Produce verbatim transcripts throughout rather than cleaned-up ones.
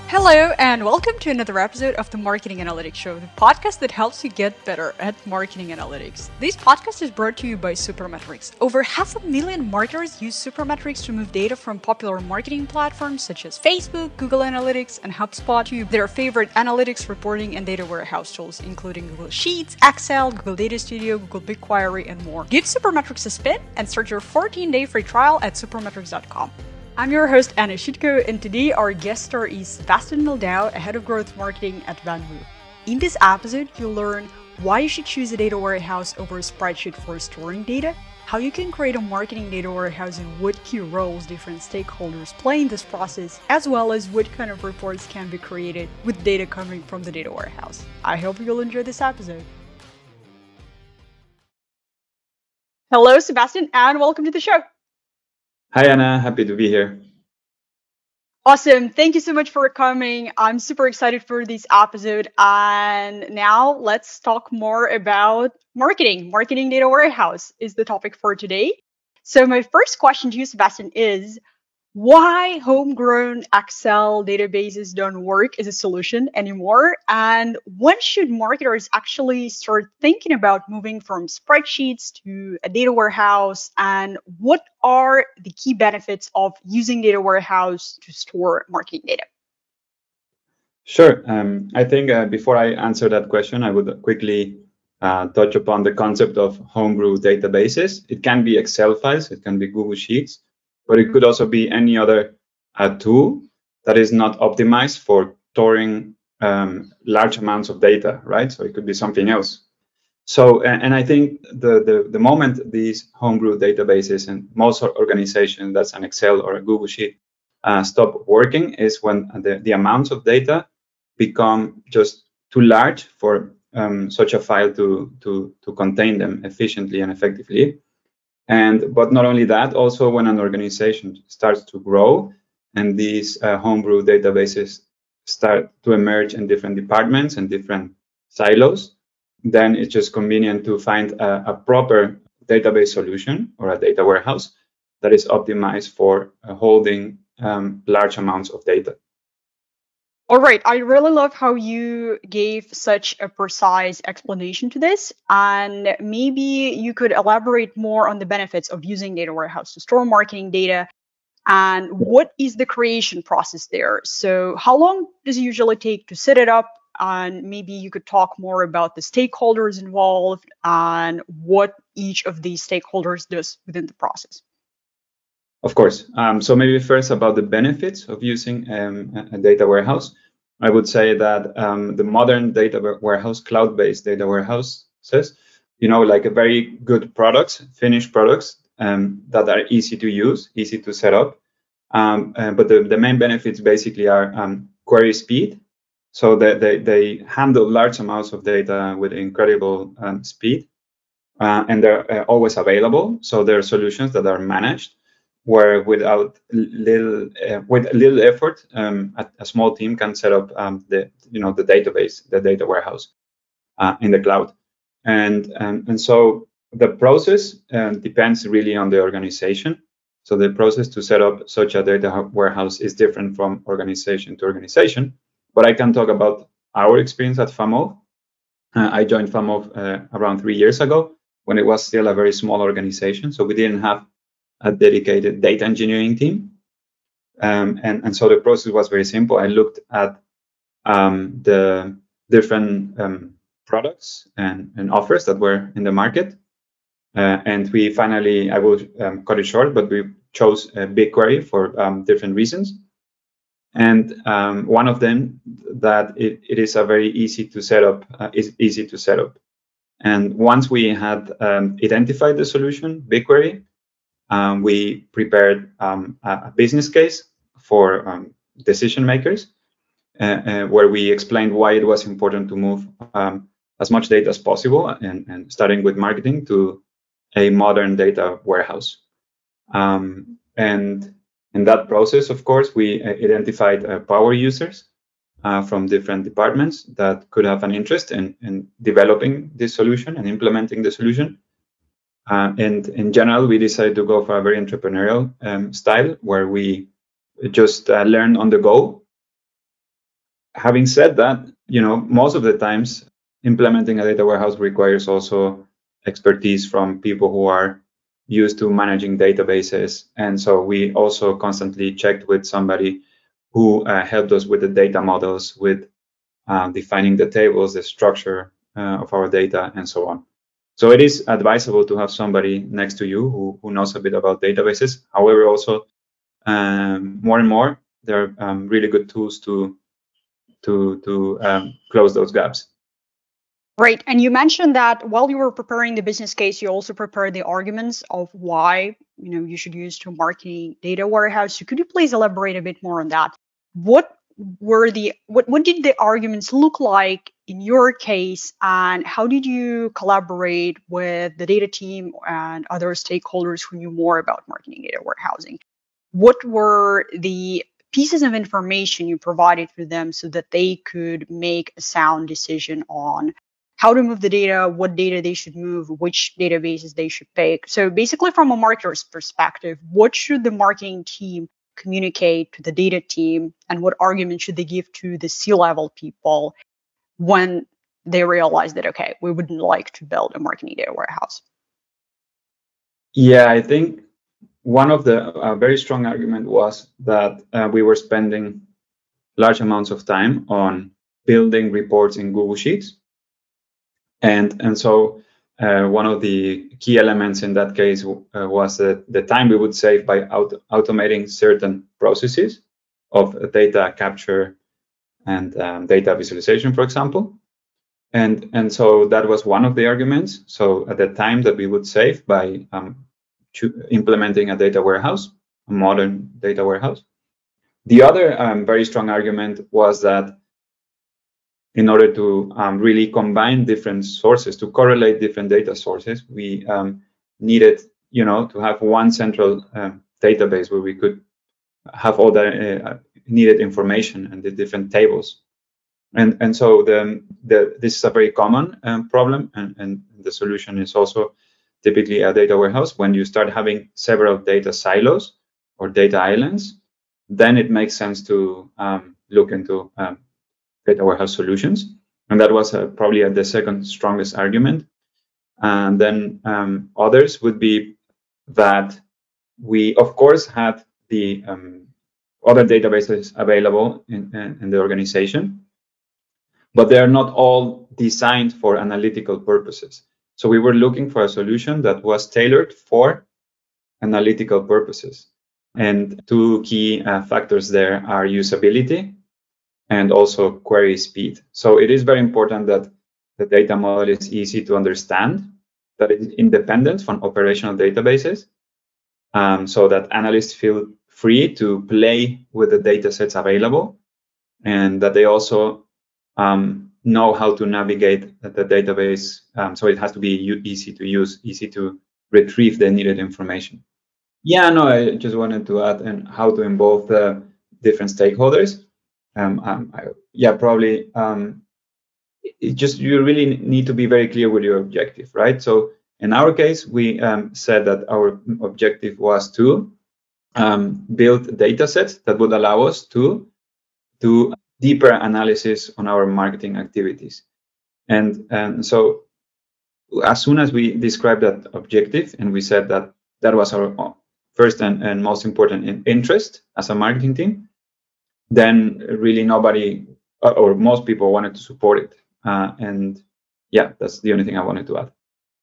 Hello, and welcome to another episode of the Marketing Analytics Show, the podcast that helps you get better at marketing analytics. This podcast is brought to you by Supermetrics. Over half a million marketers use Supermetrics to move data from popular marketing platforms such as Facebook, Google Analytics, and HubSpot to their favorite analytics, reporting, and data warehouse tools, including Google Sheets, Excel, Google Data Studio, Google BigQuery, and more. Give Supermetrics a spin and start your fourteen-day free trial at supermetrics dot com. I'm your host, Anna Schitko, and today our guest star is Sebastian Mildau, Head of Growth Marketing at Venmo. In this episode, you'll learn why you should choose a data warehouse over a spreadsheet for storing data, how you can create a marketing data warehouse and what key roles different stakeholders play in this process, as well as what kind of reports can be created with data coming from the data warehouse. I hope you'll enjoy this episode. Hello, Sebastian, and welcome to the show. Hi, Anna. Happy to be here. Awesome. Thank you so much for coming. I'm super excited for this episode. And now let's talk more about marketing. Marketing data warehouse is the topic for today. So my first question to you, Sebastian, is why homegrown Excel databases don't work as a solution anymore? And when should marketers actually start thinking about moving from spreadsheets to a data warehouse? And what are the key benefits of using data warehouse to store marketing data? Sure. Um, I think uh, before I answer that question, I would quickly uh, touch upon the concept of homebrew databases. It can be Excel files, it can be Google Sheets, but it could also be any other uh, tool that is not optimized for storing um, large amounts of data, right? So it could be something else. So, and, and I think the, the, the moment these homebrew databases and most organizations, that's an Excel or a Google Sheet, uh, stop working is when the, the amounts of data become just too large for um, such a file to, to, to contain them efficiently and effectively. And but not only that, also when an organization starts to grow and these uh, homebrew databases start to emerge in different departments and different silos, then it's just convenient to find a, a proper database solution or a data warehouse that is optimized for uh, holding um, large amounts of data. All right. I really love how you gave such a precise explanation to this. And maybe you could elaborate more on the benefits of using data warehouse to store marketing data and what is the creation process there. So how long does it usually take to set it up? And maybe you could talk more about the stakeholders involved and what each of these stakeholders does within the process. Of course. Um, so maybe first about the benefits of using um, a data warehouse. I would say that um, the modern data warehouse, cloud-based data warehouses, you know, like a very good products, finished products um, that are easy to use, easy to set up. Um, uh, but the, the main benefits basically are um, query speed. So that they, they handle large amounts of data with incredible um, speed, uh, and they're uh, always available. So they're solutions that are managed, where without little uh, with little effort, um, a, a small team can set up um, the you know the database, the data warehouse uh, in the cloud, and um, and so the process uh, depends really on the organization. So the process to set up such a data warehouse is different from organization to organization. But I can talk about our experience at Famov. Uh, I joined Famov uh, around three years ago when it was still a very small organization, so we didn't have a dedicated data engineering team. Um, and, and so the process was very simple. I looked at um, the different um, products and, and offers that were in the market. Uh, and we finally, I will um, cut it short, but we chose uh, BigQuery for um, different reasons. And um, one of them that it, it is a very easy to set up, uh, is easy to set up. And once we had um, identified the solution, BigQuery, Um, we prepared um, a, a business case for um, decision makers, uh, uh, where we explained why it was important to move um, as much data as possible, and, and starting with marketing to a modern data warehouse. Um, and in that process, of course, we identified uh, power users uh, from different departments that could have an interest in, in developing this solution and implementing the solution. Uh, and in general, we decided to go for a very entrepreneurial um, style where we just uh, learn on the go. having said that, you know, most of the times implementing a data warehouse requires also expertise from people who are used to managing databases. And so we also constantly checked with somebody who uh, helped us with the data models, with uh, defining the tables, the structure uh, of our data, and so on. So it is advisable to have somebody next to you who, who knows a bit about databases. However, also um, more and more, there are um, really good tools to to to um, close those gaps. Right. And you mentioned that while you were preparing the business case, you also prepared the arguments of why, you know, you should use to marketing data warehouse. So could you please elaborate a bit more on that? What were the what what did the arguments look like in your case, and how did you collaborate with the data team and other stakeholders who knew more about marketing data warehousing? What were the pieces of information you provided for them so that they could make a sound decision on how to move the data, what data they should move, which databases they should pick? So basically, from a marketer's perspective, what should the marketing team communicate to the data team, and what argument should they give to the C-level people when they realize that, okay, we would like to build a marketing data warehouse? Yeah, I think one of the uh, very strong argument was that uh, we were spending large amounts of time on building reports in Google Sheets. And, and so uh, one of the key elements in that case uh, was that the time we would save by auto automating certain processes of data capture and um, data visualization, for example. And, and so that was one of the arguments. So at the time that we would save by um, implementing a data warehouse, a modern data warehouse. The other um, very strong argument was that in order to um, really combine different sources, to correlate different data sources, we um, needed, you know, to have one central um, database where we could have all the uh, needed information and the different tables. And and so the, the this is a very common um, problem, and, and the solution is also typically a data warehouse. When you start having several data silos or data islands, then it makes sense to um, look into um, data warehouse solutions. And that was uh, probably uh, the second strongest argument. And then um, others would be that we, of course, had the um, other databases available in, in, in the organization, but they are not all designed for analytical purposes. So we were looking for a solution that was tailored for analytical purposes. And two key uh, factors there are usability and also query speed. So it is very important that the data model is easy to understand, that it is independent from operational databases, um, so that analysts feel free to play with the data sets available, and that they also um, know how to navigate the database. Um, so it has to be easy to use, easy to retrieve the needed information. Yeah, no, I just wanted to add and how to involve the different stakeholders. Um, um, I, yeah, probably um, it just you really need to be very clear with your objective, right? So in our case, we um, said that our objective was to um, build data sets that would allow us to do deeper analysis on our marketing activities. And, and so as soon as we described that objective and we said that that was our first and, and most important interest as a marketing team, then really nobody or most people wanted to support it. Uh, and yeah, that's the only thing I wanted to add.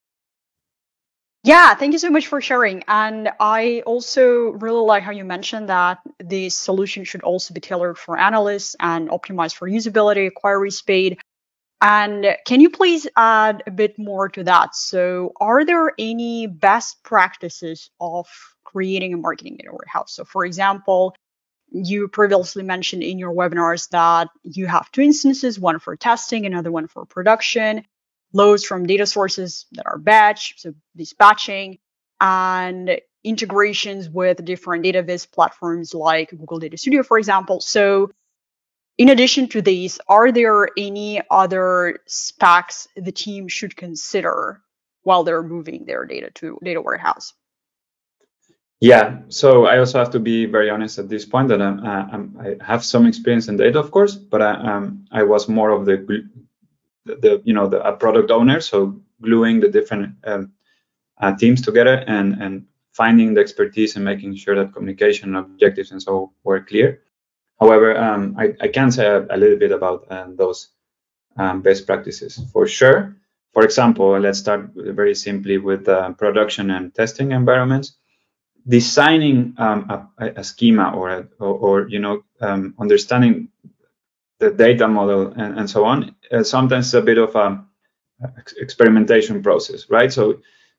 Yeah, thank you so much for sharing. And I also really like how you mentioned that the solution should also be tailored for analysts and optimized for usability, query speed. And can you please add a bit more to that? So are there any best practices of creating a marketing data warehouse? So for example, you previously mentioned in your webinars that you have two instances, one for testing, another one for production, loads from data sources that are batch, so dispatching, and integrations with different database platforms like Google Data Studio, for example. So in addition to these, are there any other specs the team should consider while they're moving their data to data warehouse? Yeah, so I also have to be very honest at this point that I'm, uh, I'm, I have some experience in data, of course, but I, um, I was more of the, the, the you know, the a product owner, so gluing the different um, uh, teams together and and finding the expertise and making sure that communication objectives and so were clear. However, um, I, I can say a, a little bit about um, those um, best practices for sure. For example, let's start very simply with uh, production and testing environments. Designing um, a, a, schema or, a, or, or you know um, understanding the data model and, and so on, uh, sometimes a bit of a experimentation process, right? So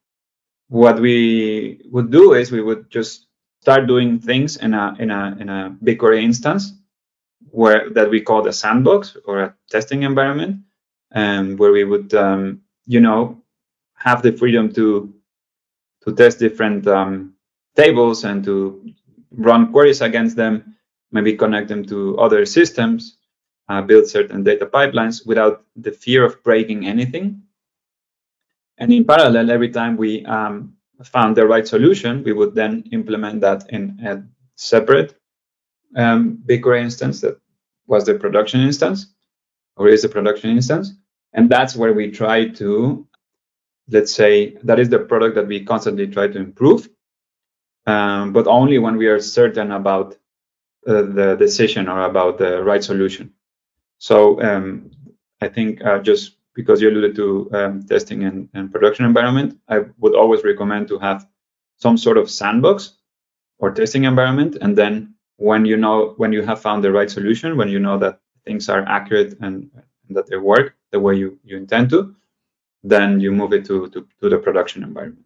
what we would do is we would just start doing things in a in a in a BigQuery instance where that we call a sandbox or a testing environment, and where we would um, you know have the freedom to to test different um, tables and to run queries against them, maybe connect them to other systems, uh, build certain data pipelines without the fear of breaking anything. And in parallel, every time we um, found the right solution, we would then implement that in a separate um, BigQuery instance that was the production instance, or is the production instance. And that's where we try to, let's say, that is the product that we constantly try to improve, um, but only when we are certain about uh, the decision or about the right solution. So um, I think uh, just because you alluded to um, testing and, and production environment, I would always recommend to have some sort of sandbox or testing environment. And then when you know, when you have found the right solution, when you know that things are accurate and, and that they work the way you, you intend to, then you move it to, to, to the production environment.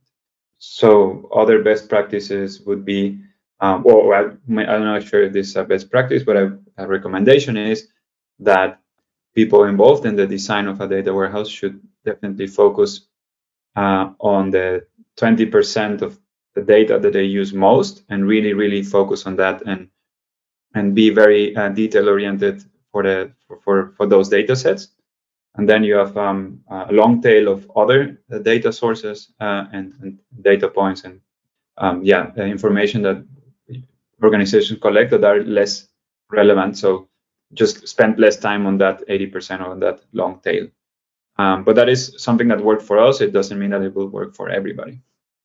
So other best practices would be, um, well, I, I'm not sure if this is a best practice, but a, a recommendation is that people involved in the design of a data warehouse should definitely focus uh, on the twenty percent of the data that they use most, and really, really focus on that, and and be very uh, detail oriented for the for for those data sets. And then you have um, a long tail of other uh, data sources uh, and, and data points and um, yeah, the information that organizations collect that are less relevant. So just spend less time on that eighty percent on that long tail. Um, but that is something that worked for us. It doesn't mean that it will work for everybody.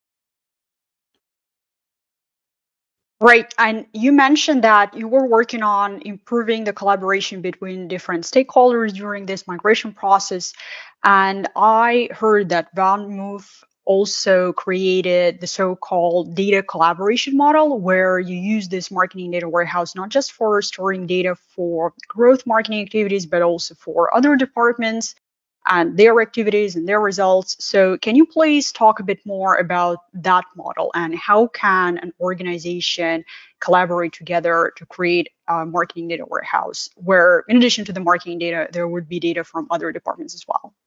Right. And you mentioned that you were working on improving the collaboration between different stakeholders during this migration process. And I heard that VanMoof also created the so-called data collaboration model, where you use this marketing data warehouse not just for storing data for growth marketing activities, but also for other departments and their activities and their results. So can you please talk a bit more about that model, and how can an organization collaborate together to create a marketing data warehouse where, in addition to the marketing data, there would be data from other departments as well?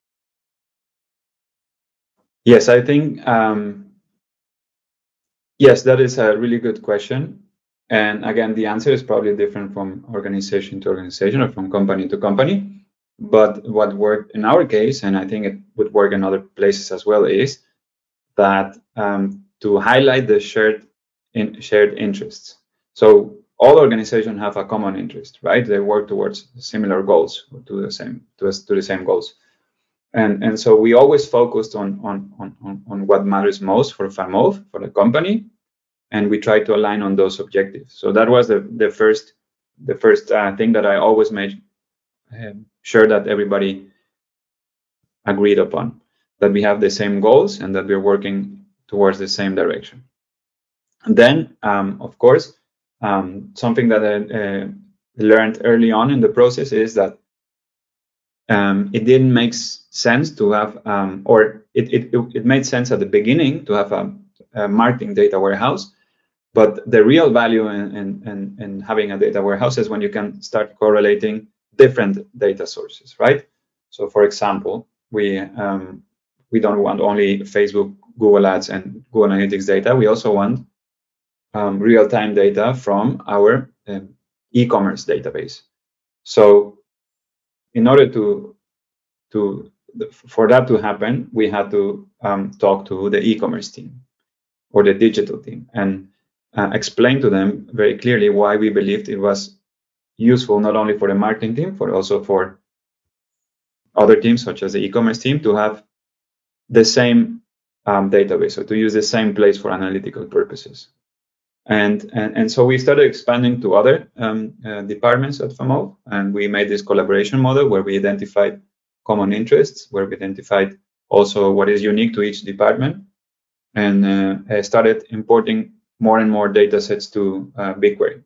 Yes, I think, um, yes, that is a really good question. And again, the answer is probably different from organization to organization or from company to company. But what worked in our case, and I think it would work in other places as well, is that um, to highlight the shared in, shared interests. So all organizations have a common interest, right? They work towards similar goals, or to the same to, to the same goals, and and so we always focused on on on on what matters most for VanMoof, for the company, and we try to align on those objectives. So that was the the first the first uh, thing that I always made um, sure that everybody agreed upon, that we have the same goals and that we're working towards the same direction. And then, um, of course, um, something that I uh, learned early on in the process is that um, it didn't make sense to have, um, or it, it, it made sense at the beginning to have a, a marketing data warehouse. But the real value in, in, in, in having a data warehouse is when you can start correlating different data sources, right? So, for example, we um, we don't want only Facebook, Google Ads, and Google Analytics data. We also want um, real-time data from our um, e-commerce database. So, in order to to for that to happen, we had to um, talk to the e-commerce team or the digital team, and uh, explained to them very clearly why we believed it was useful not only for the marketing team, but also for other teams, such as the e-commerce team, to have the same um, database, so to use the same place for analytical purposes. And, and, and so we started expanding to other um, uh, departments at FAMO, and we made this collaboration model where we identified common interests, where we identified also what is unique to each department, and uh, started importing more and more data sets to uh, BigQuery.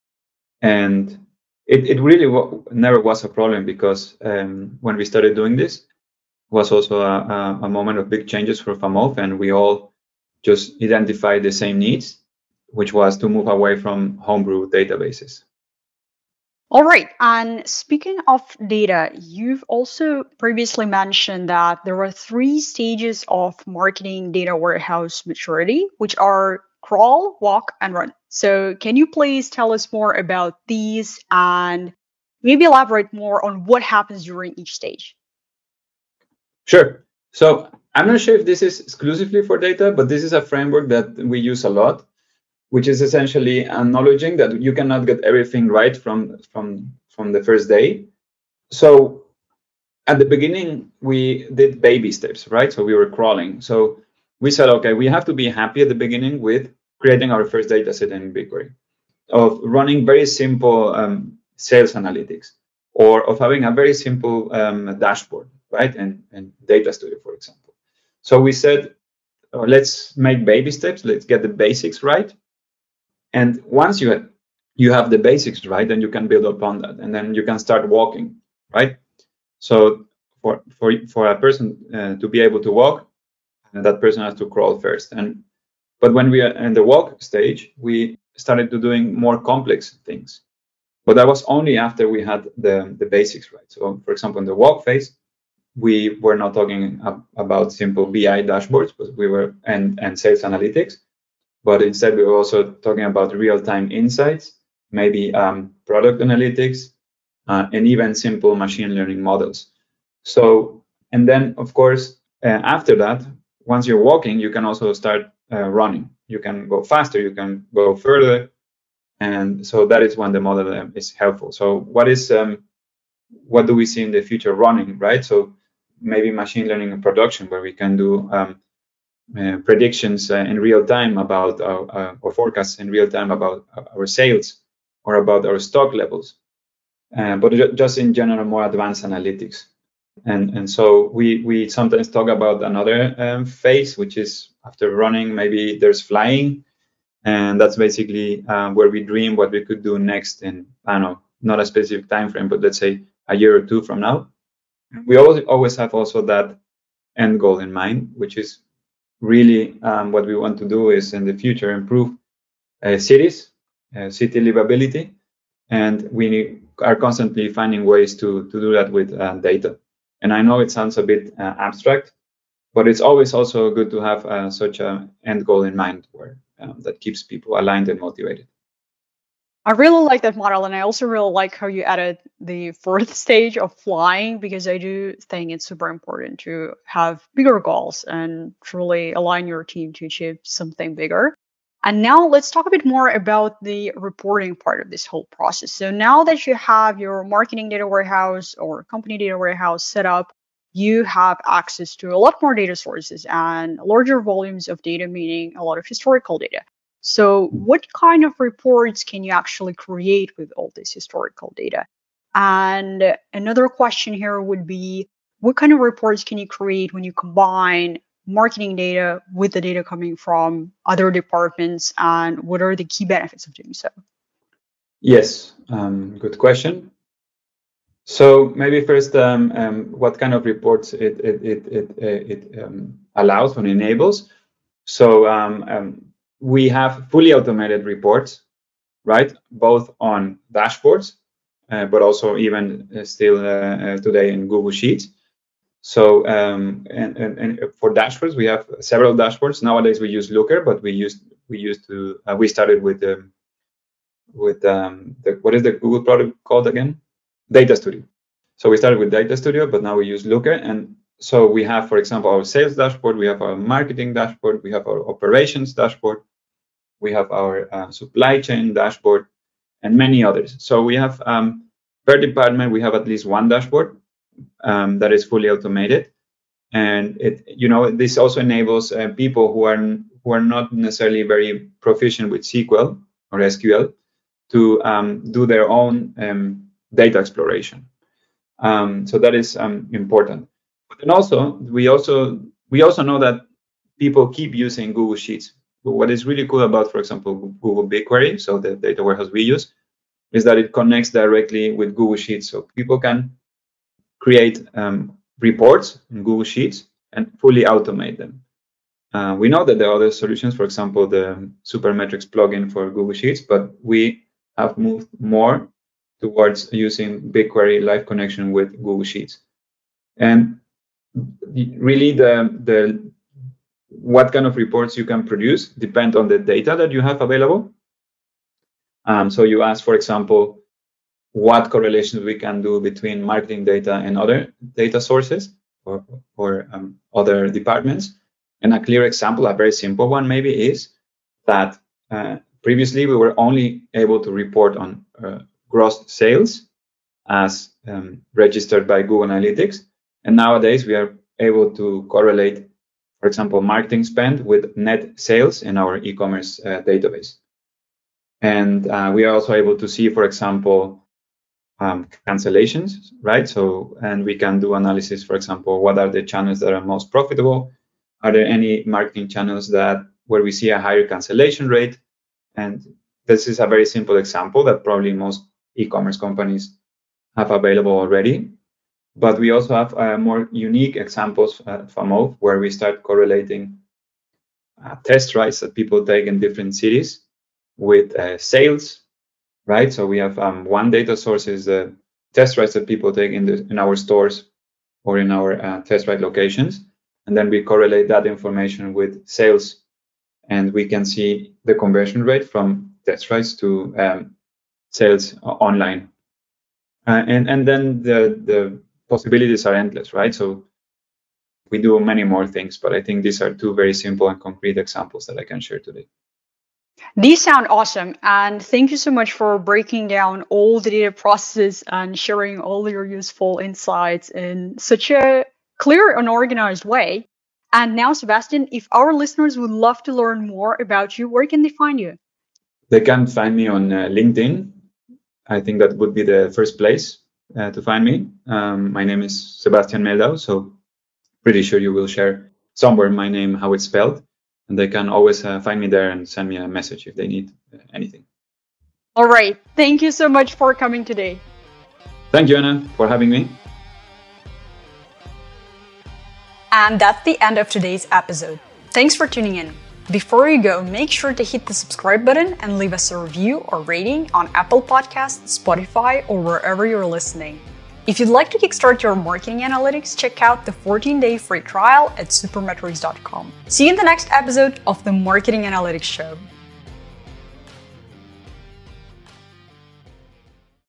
And it, it really w- never was a problem, because um, when we started doing this, was also a, a moment of big changes for FAMO, and we all just identified the same needs, which was to move away from homebrew databases. All right. And speaking of data, you've also previously mentioned that there are three stages of marketing data warehouse maturity, which are crawl, walk, and run. So can you please tell us more about these and maybe elaborate more on what happens during each stage? Sure. So I'm not sure if this is exclusively for data, but this is a framework that we use a lot, which is essentially acknowledging that you cannot get everything right from, from, from the first day. So at the beginning, we did baby steps, right? So we were crawling. So we said, okay, we have to be happy at the beginning with creating our first data set in BigQuery, of running very simple um, sales analytics, or of having a very simple um, dashboard, right? And, and Data Studio, for example. So we said, oh, let's make baby steps. Let's get the basics right. And once you have, you have the basics right, then you can build upon that, and then you can start walking, right? So for for for a person uh, to be able to walk, uh, that person has to crawl first. And but when we are in the walk stage, we started to doing more complex things. But that was only after we had the the basics right. So for example, in the walk phase, we were not talking ab- about simple B I dashboards, but we were and and sales analytics. But instead, we were also talking about real-time insights, maybe um, product analytics, uh, and even simple machine learning models. So, and then, of course, uh, after that, once you're walking, you can also start uh, running. You can go faster, you can go further. And so that is when the model um, is helpful. So what is, um, what do we see in the future running, right? So maybe machine learning in production, where we can do um, Uh, predictions uh, in real time about our, uh, or forecasts in real time about our sales or about our stock levels, uh, but just in general more advanced analytics. And and so we we sometimes talk about another um, phase, which is after running, maybe there's flying, and that's basically uh, where we dream what we could do next in, I don't know, not a specific time frame, but let's say a year or two from now. We always always have also that end goal in mind, which is really um, what we want to do is in the future improve uh, cities, uh, city livability, and we are constantly finding ways to, to do that with uh, data. And I know it sounds a bit uh, abstract, but it's always also good to have uh, such an end goal in mind where um, that keeps people aligned and motivated. I really like that model, and I also really like how you added the fourth stage of flying, because I do think it's super important to have bigger goals and truly align your team to achieve something bigger. And now let's talk a bit more about the reporting part of this whole process. So now that you have your marketing data warehouse or company data warehouse set up, you have access to a lot more data sources and larger volumes of data, meaning a lot of historical data. So what kind of reports can you actually create with all this historical data? And another question here would be, what kind of reports can you create when you combine marketing data with the data coming from other departments, and what are the key benefits of doing so? Yes, um, good question. So maybe first, um, um, what kind of reports it it it it, it um, allows and enables. So um, um, we have fully automated reports, right? Both on dashboards, uh, but also even uh, still uh, uh, today in Google Sheets. So um, and, and, and for dashboards, we have several dashboards. Nowadays we use Looker, but we used we used to uh, we started with um, with um, the, what is the Google product called again? Data Studio. So we started with Data Studio, but now we use Looker. And so we have, for example, our sales dashboard, we have our marketing dashboard, we have our operations dashboard. We have our uh, supply chain dashboard and many others. So we have um, per department, we have at least one dashboard um, that is fully automated. And it, you know, this also enables uh, people who are who are not necessarily very proficient with S Q L or S Q L to um, do their own um, data exploration. Um, so that is um, important. But then also we also we also know that people keep using Google Sheets. What is really cool about, for example, Google BigQuery, so the data warehouse we use, is that it connects directly with Google Sheets. So people can create um, reports in Google Sheets and fully automate them. Uh, we know that there are other solutions, for example, the Supermetrics plugin for Google Sheets, but we have moved more towards using BigQuery live connection with Google Sheets. And really the, the what kind of reports you can produce depend on the data that you have available. Um, so you ask, for example, what correlations we can do between marketing data and other data sources or, or um, other departments. And a clear example, a very simple one maybe, is that uh, previously we were only able to report on uh, gross sales as um, registered by Google Analytics. And nowadays we are able to correlate, for example, marketing spend with net sales in our e-commerce uh, database. And uh, we are also able to see, for example, um, cancellations, right? So, and we can do analysis, for example, what are the channels that are most profitable? Are there any marketing channels that where we see a higher cancellation rate? And this is a very simple example that probably most e-commerce companies have available already. But we also have uh, more unique examples at FAMO where we start correlating uh, test rides that people take in different cities with uh, sales, right? So we have um, one data source is the test rides that people take in, the, in our stores or in our uh, test ride locations. And then we correlate that information with sales. And we can see the conversion rate from test rides to um, sales online. Uh, and, and then the, the possibilities are endless, right? So we do many more things, but I think these are two very simple and concrete examples that I can share today. These sound awesome, and thank you so much for breaking down all the data processes and sharing all your useful insights in such a clear and organized way. And now, Sebastian, if our listeners would love to learn more about you, where can they find you? They can find me on uh, LinkedIn. I think that would be the first place uh, to find me. Um, my name is Sebastian Meldau, so pretty sure you will share somewhere my name, how it's spelled. And they can always uh, find me there and send me a message if they need uh, anything. All right. Thank you so much for coming today. Thank you, Anna, for having me. And that's the end of today's episode. Thanks for tuning in. Before you go, make sure to hit the subscribe button and leave us a review or rating on Apple Podcasts, Spotify, or wherever you're listening. If you'd like to kickstart your marketing analytics, check out the fourteen day free trial at supermetrics dot com. See you in the next episode of the Marketing Analytics Show.